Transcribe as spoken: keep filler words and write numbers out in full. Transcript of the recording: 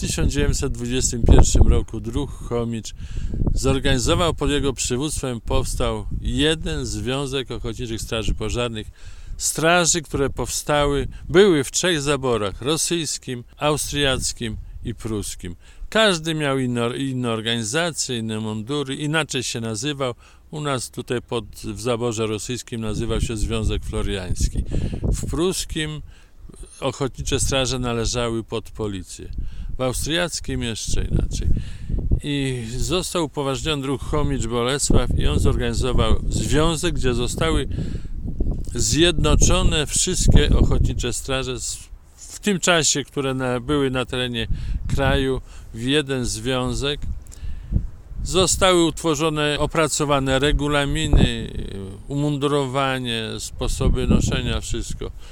W tysiąc dziewięćset dwudziestym pierwszym roku druh Chomicz zorganizował, pod jego przywództwem powstał jeden Związek Ochotniczych Straży Pożarnych. Straży, które powstały, były w trzech zaborach: rosyjskim, austriackim i pruskim. Każdy miał inne, inne organizacje, inne mundury, inaczej się nazywał. U nas tutaj pod, w zaborze rosyjskim nazywał się Związek Floriański. W pruskim ochotnicze straże należały pod policję. W austriackim jeszcze inaczej. I został upoważniony druh Chomicz Bolesław i on zorganizował związek, gdzie zostały zjednoczone wszystkie ochotnicze straże w tym czasie, które na, były na terenie kraju, w jeden związek. Zostały utworzone, opracowane regulaminy, umundurowanie, sposoby noszenia, wszystko.